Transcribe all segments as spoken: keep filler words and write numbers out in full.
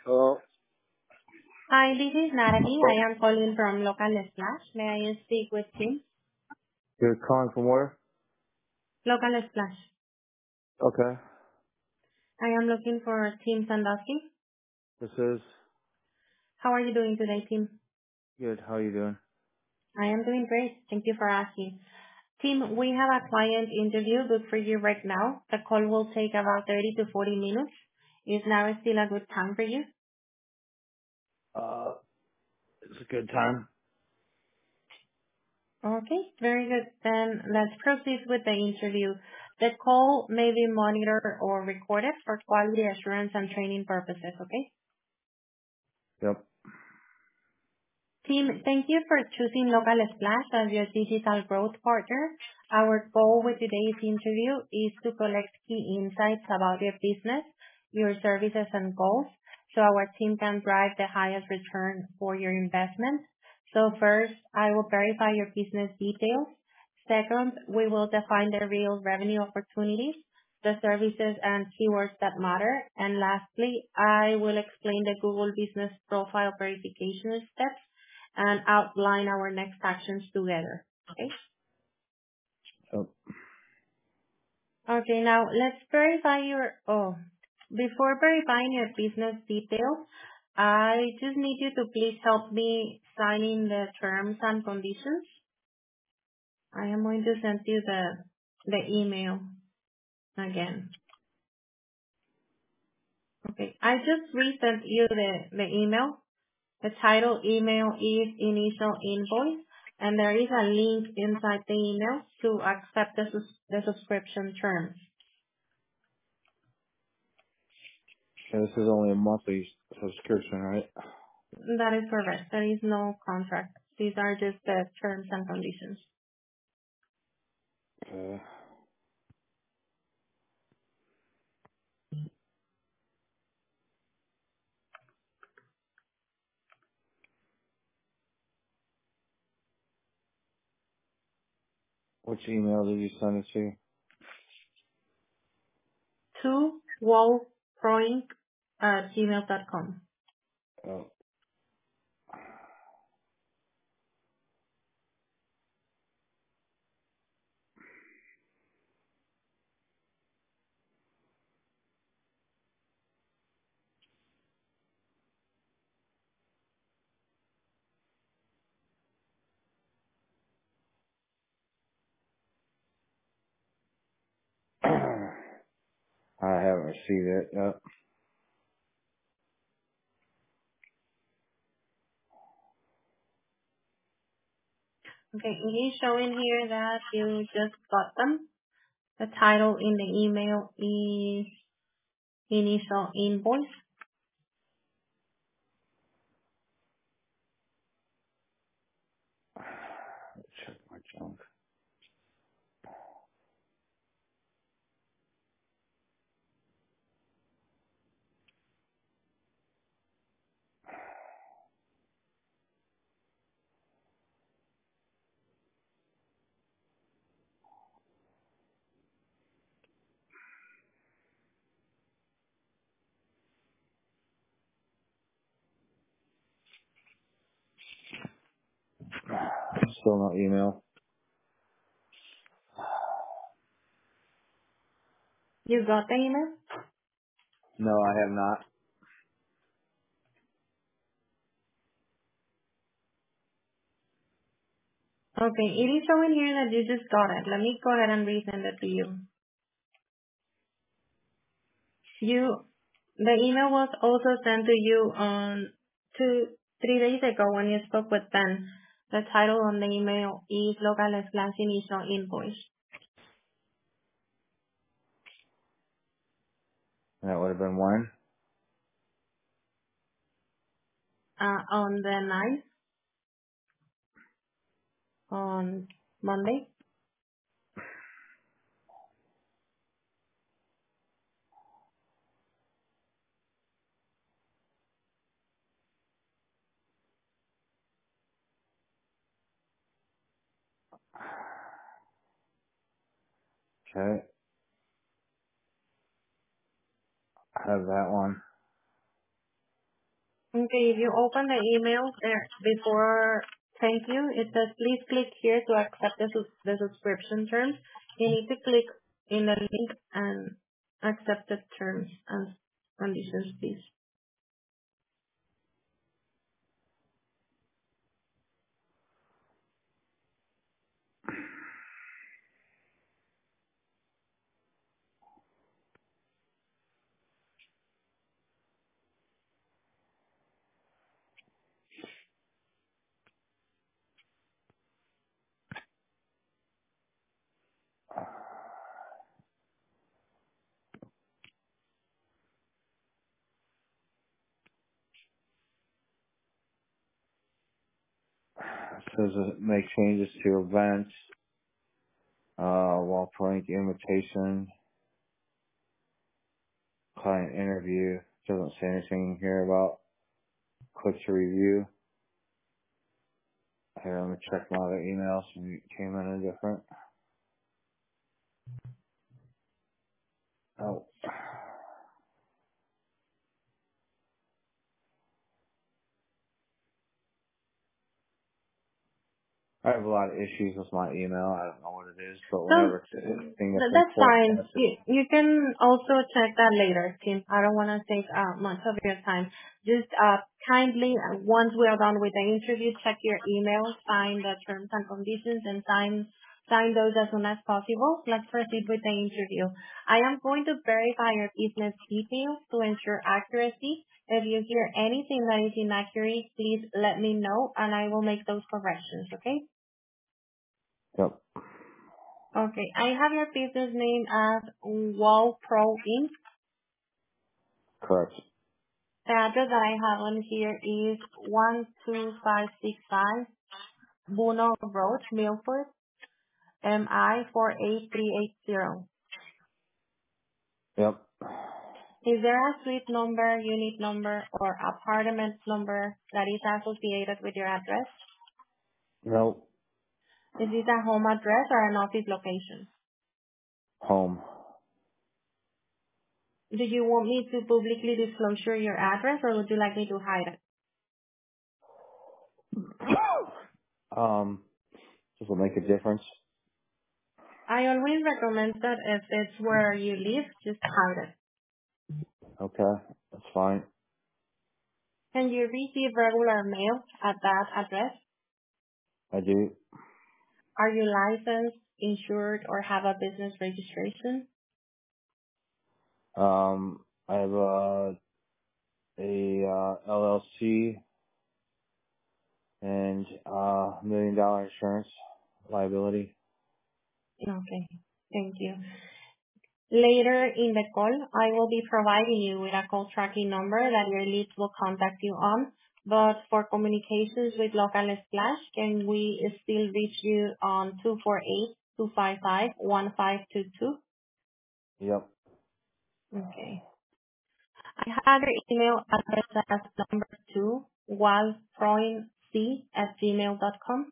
Oh, Hi, this is Natalie. I am calling from Local Splash. May I speak with Tim? you're calling from where? Local Splash. Okay. I am looking for Tim Sandusky. This is How are you doing today, Tim? good. How you doing? I am doing great. Thank you for asking. Tim, we have a client interview booked for you right now. The call will take about thirty to forty minutes. Is now still a good time for you? Uh, it's a good time. Okay, very good. Then let's proceed with the interview. The call may be monitored or recorded for quality assurance and training purposes, okay? Yep. Team, thank you for choosing Local Splash as your digital growth partner. Our goal with today's interview is to collect key insights about your business, your services, and goals, so our team can drive the highest return for your investment. So first, I will verify your business details. Second, we will define the real revenue opportunities, the services and keywords that matter. And lastly, I will explain the Google Business Profile verification steps and outline our next actions together. Okay? Yep. Okay, now let's verify your, oh, before verifying your business details, I just need you to please help me sign in the terms and conditions. I am going to send you the, the email again. Okay, I just resent you the, the email. The title email is initial invoice, and there is a link inside the email to accept the, sus- the subscription terms. And this is only a monthly subscription, right? That is correct. There is no contract. These are just the terms and conditions. Uh, which email did you send it to? To wallproinc at gmail dot com. Oh, I haven't received it yet. Okay, it is showing here that you just got them. The title in the email is initial invoice. Check my junk. Still no email. You got the email? No, I have not. Okay, it is showing here that you just got it. Let me go ahead and resend it to you. You, the email was also sent to you on two, three days ago when you spoke with Ben. The title on the email is local slash initial invoice. That would have been when? Uh, on the ninth, on Monday. Okay. I have that one. Okay, if you open the email there before thank you, it says please click here to accept the, sus- the subscription terms. You need to click in the link and accept the terms and conditions, please. It says uh, make changes to events, uh, wall point invitation, client interview. Doesn't say anything here about click to review. Here, let me check my other emails. Maybe it came in a different. Oh. I have a lot of issues with my email. I don't know what it is, but So whenever it's anything th- that's that's important, fine. that's it. You, you can also check that later, Tim. I don't want to take uh, much of your time. Just uh, kindly, uh, once we are done with the interview, check your email, sign the terms and conditions, and sign sign those as soon as possible. Let's proceed with the interview. I am going to verify your business details to ensure accuracy. If you hear anything that is inaccurate, please let me know, and I will make those corrections, okay? Yep, Okay. I have your business name as Wall Pro Inc. correct. The address that I have on here is one two five six five Buno Road, Milford, M I four eight three eight zero. Yep. Is there a suite number, unit number, or apartment number that is associated with your address? Nope. Is this a home address or an office location? Home. Do you want me to publicly disclose your address, or would you like me to hide it? Um, does it make a difference? I always recommend that if it's where you live, just hide it. Okay, that's fine. Can you receive regular mail at that address? I do. Are you licensed, insured, or have a business registration? Um, I have a, a, uh, L L C and, uh, million dollar insurance liability. Okay. Thank you. Later in the call, I will be providing you with a call tracking number that your leads will contact you on. But for communications with local splash, can we still reach you on two four eight, two five five, one five two two? Yep. Okay. I have your email address as number two, walproinc at gmail dot com.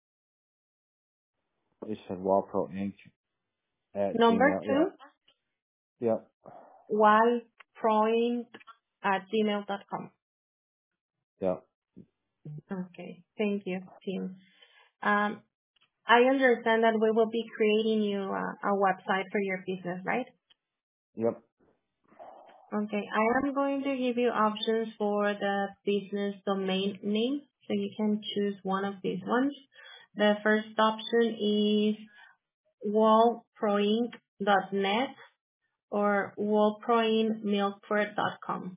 You said Wallpro Inc. at Number Gmail. two, Yep. Yep. walproinc at gmail dot com. Yep. Okay. Thank you, Tim. Um, I understand that we will be creating you a, a website for your business, right? Yep. Okay. I am going to give you options for the business domain name, so you can choose one of these ones. The first option is walproinc dot net or walproin milford dot com.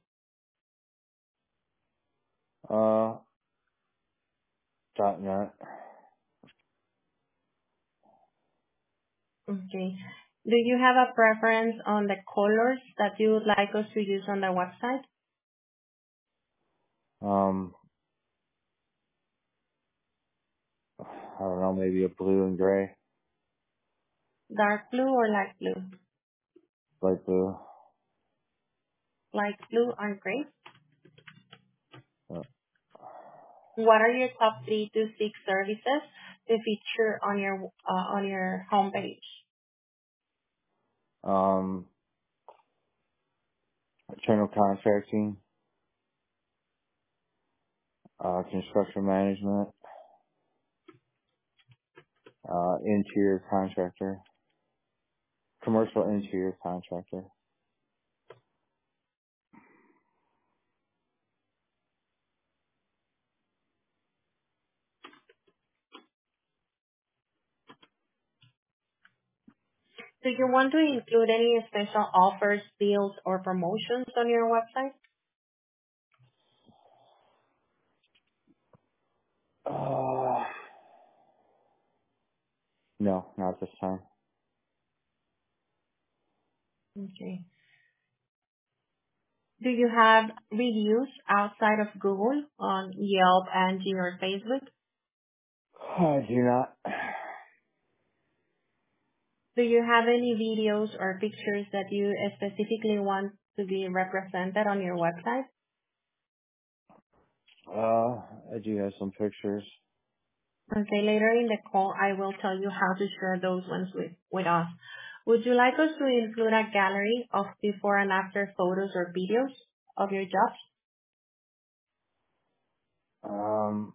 Uh, dot net. Okay. Do you have a preference on the colors that you would like us to use on the website? Um, I don't know, maybe a blue and gray, Dark blue or light blue? light blue. Light blue or gray? Uh, What are your top three to six services to feature on your uh, on your homepage? Um, general contracting, uh, construction management, uh, interior contractor, commercial interior contractor. Do you want to include any special offers, deals, or promotions on your website? Uh, no, not this time. Okay. Do you have reviews outside of Google on Yelp, Angie, or Facebook? I do not. Do you have any videos or pictures that you specifically want to be represented on your website? Uh, I do have some pictures. Okay, later in the call, I will tell you how to share those ones with, with us. Would you like us to include a gallery of before and after photos or videos of your jobs? Um,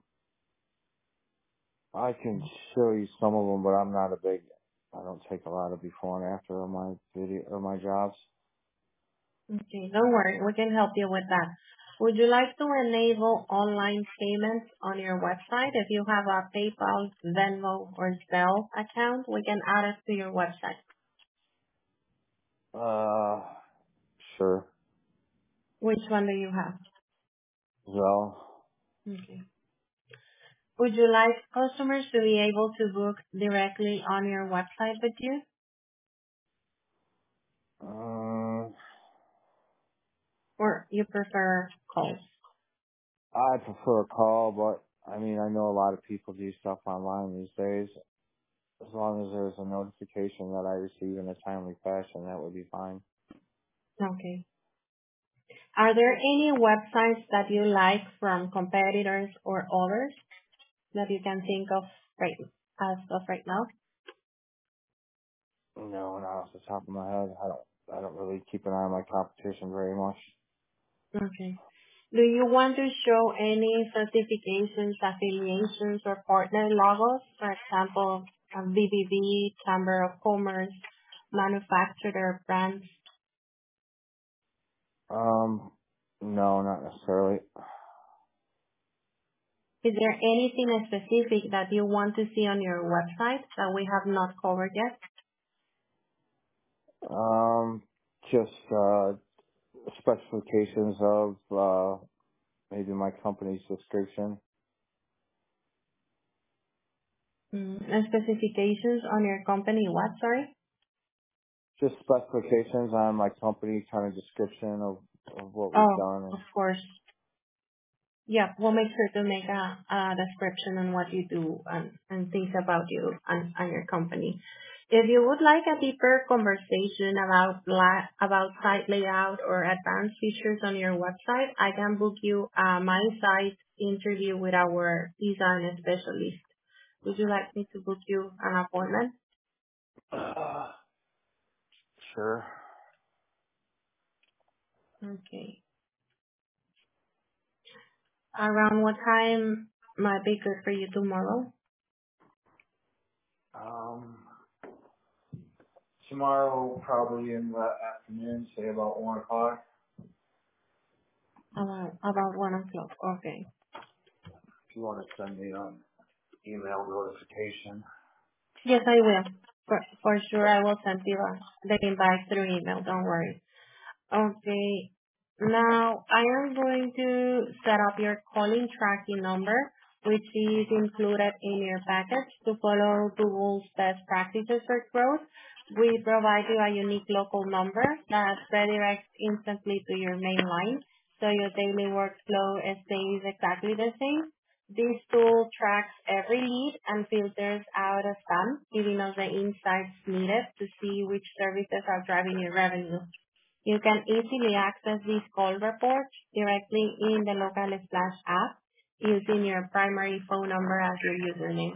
I can show you some of them, but I'm not a big. I don't take a lot of before and after of my video or my jobs. Okay, don't worry, we can help you with that. Would you like to enable online payments on your website? If you have a PayPal, Venmo, or Zelle account, we can add it to your website. Uh, sure. Which one do you have? Well, Okay. Would you like customers to be able to book directly on your website with you, um, or you prefer calls? I prefer a call, but I mean, I know a lot of people do stuff online these days. As long as there's a notification that I receive in a timely fashion, that would be fine. Okay. Are there any websites that you like from competitors or others that you can think of right as of right now? No, not off the top of my head. I don't. I don't really keep an eye on my competition very much. Okay. Do you want to show any certifications, affiliations, or partner logos? For example, a B B B, Chamber of Commerce, manufacturer brands. Um, no, not necessarily. Is there anything specific that you want to see on your website that we have not covered yet? Um, just uh, specifications of uh, maybe my company's description. Mm, and specifications on your company what, sorry? Just specifications on my company, kind of description of, of what we've Oh, done. of course. Yeah, we'll make sure to make a, a description on what you do and, and things about you and, and your company. If you would like a deeper conversation about la- about site layout or advanced features on your website, I can book you a my site interview with our design specialist. Would you like me to book you an appointment? Uh, sure. Okay. Around what time might be good for you tomorrow? Um, tomorrow, probably in the afternoon, say about one o'clock. About about one o'clock. Okay. If you want to send me an email notification. Yes, I will. For for sure, I will send you uh, the invite through email. Don't worry. Okay. Now, I am going to set up your calling tracking number, which is included in your package to follow Google's best practices for growth. We provide you a unique local number that redirects instantly to your main line, so your daily workflow stays exactly the same. This tool tracks every lead and filters out a spam, giving us the insights needed to see which services are driving your revenue. You can easily access these call reports directly in the Local Splash app using your primary phone number as your username.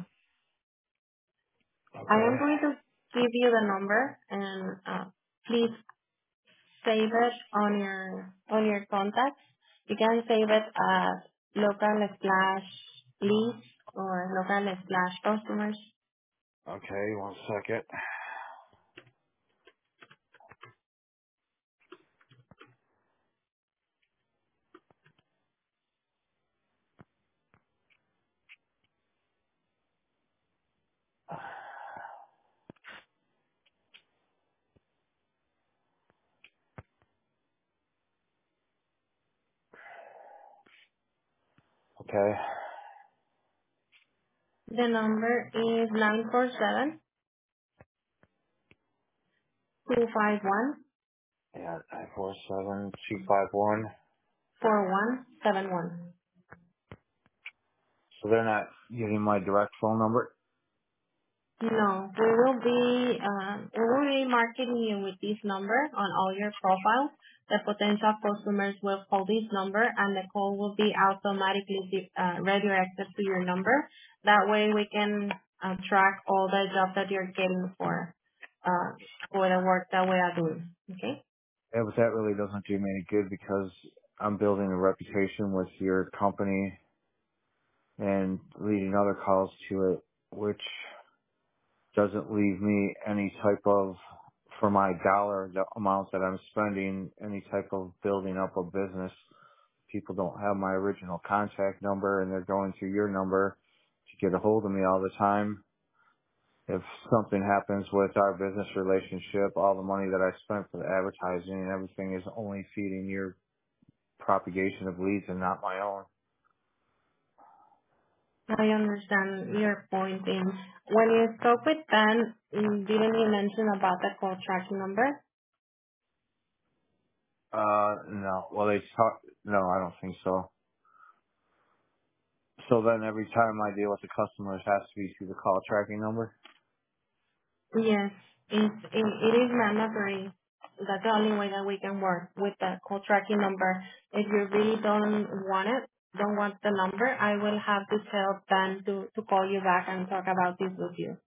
I am Okay. going to give you the number and uh, please save it on your on your contacts. You can save it as local slash leads or local slash customers. Okay, one second. Okay. The number is nine four seven two five one Yeah, nine four seven two five one. four one seven one. So they're not giving my direct phone number? No, we will be um, we will be marketing you with this number on all your profiles. The potential customers will call this number, and the call will be automatically di- uh, redirected to your number. That way, we can uh, track all the jobs that you're getting for uh, for the work that we are doing. Okay. Yeah, but that really doesn't do me any good because I'm building a reputation with your company and leading other calls to it, which doesn't leave me any type of, for my dollar the amount that I'm spending, any type of building up a business. People don't have my original contact number and they're going through your number to get a hold of me all the time. If something happens with our business relationship, all the money that I spent for the advertising and everything is only feeding your propagation of leads and not my own. I understand your point. In when you spoke with Ben, mm, didn't you mention about the call tracking number? Uh, no. Well, they talk, no, I don't think so. So then every time I deal with the customers has to be through the call tracking number? Yes, it's, it, it is mandatory. That's the only way that we can work with the call tracking number. If you really don't want it, don't want the number, I will have to tell Dan to, to call you back and talk about this with you.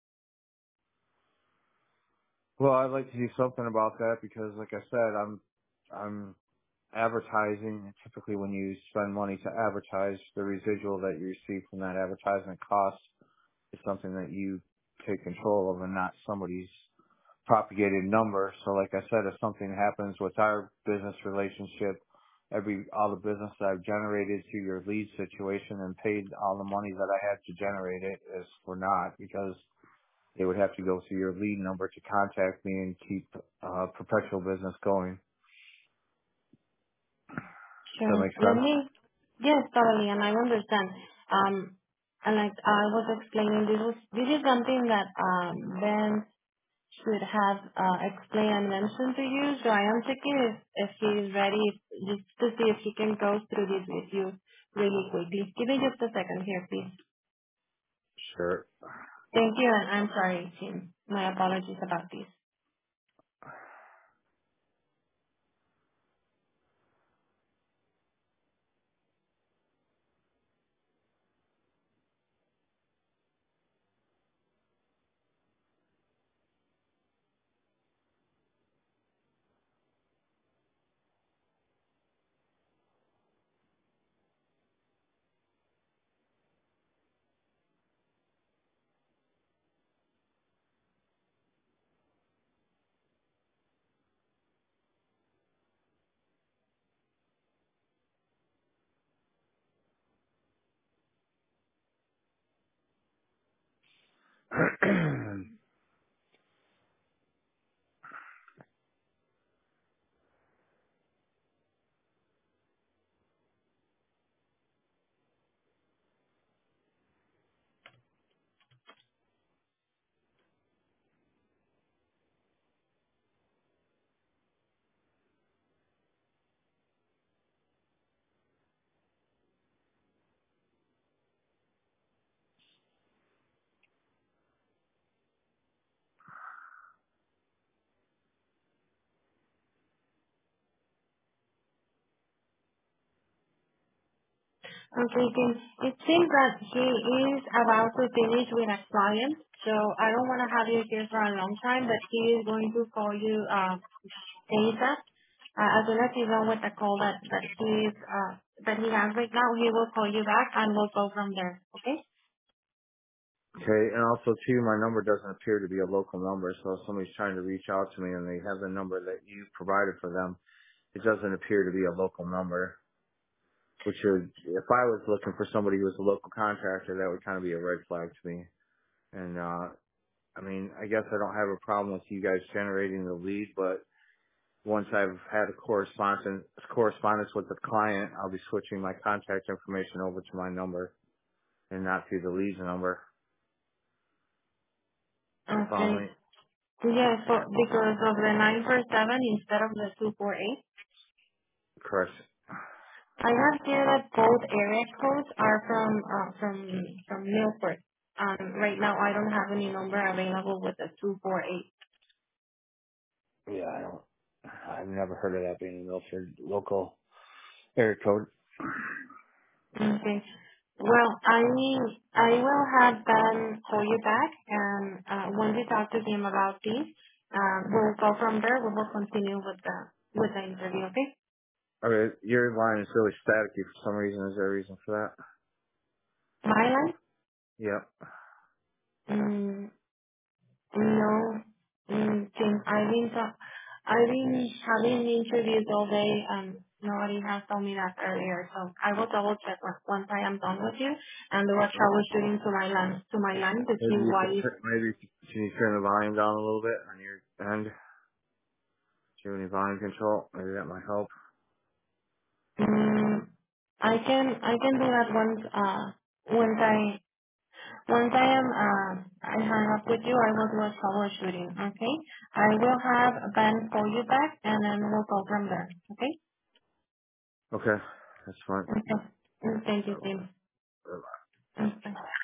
Well, I'd like to do something about that because like I said, I'm, I'm advertising. And typically when you spend money to advertise, the residual that you receive from that advertisement cost is something that you take control of and not somebody's propagated number. So like I said, if something happens with our business relationship, every, all the business that I've generated through your lead situation and paid all the money that I had to generate it is for naught because they would have to go through your lead number to contact me and keep uh, perpetual business going. Does that Sure. make Let sense? me, yes, totally, and I understand. Um, and like I was explaining, this was, this is something that, um, Ben should have uh, explained and mentioned to you. So I am checking if, if he is ready, just to see if he can go through this with you really quickly. Give me just a second here, please. Sure. Thank you, and I'm sorry, Tim. My apologies about this. Okay, Tim. It seems that he is about to finish with a client, so I don't want to have you here for a long time, but he is going to call you uh, ASAP. Uh, as soon as he's done with the call that, that he is uh, that he has right now, he will call you back and we'll go from there. Okay? Okay, and also too, my number doesn't appear to be a local number, so if somebody's trying to reach out to me and they have the number that you provided for them, it doesn't appear to be a local number, which would, if I was looking for somebody who was a local contractor, that would kind of be a red flag to me. And, uh, I mean, I guess I don't have a problem with you guys generating the lead, but once I've had a correspondence, correspondence with the client, I'll be switching my contact information over to my number and not to the leads number. You follow Okay. me? Yes, for, because of the nine four seven instead of the two four eight. Correct. I have here that both area codes are from uh, from from Milford. Um, right now I don't have any number available with the two four eight. Yeah, I don't, I've never heard of that being a Milford local area code. Okay. Well, I I will have Ben call you back, and uh, when we talk to him about this, uh, we'll go from there. We will continue with the with the interview. Okay. Okay, your line is really staticky for some reason. Is there a reason for that? My line. Yep. Mm, No, mm, since I've been ta- I've been having interviews all day, and nobody has told me that earlier. So I will double check on- once I am done with you and do a troubleshooting to my line to my line to see Maybe you why could, it's. tur- maybe can you turn the volume down a little bit on your end? Do you have any volume control? Maybe that might help. Mm, I can I can do that once uh once I once I am uh I hang up with you. I will do a troubleshooting. Okay. I will have Ben call you back, and then we'll go from there. Okay. Okay, that's fine. Okay. Mm, Thank you, Tim. Uh, Okay.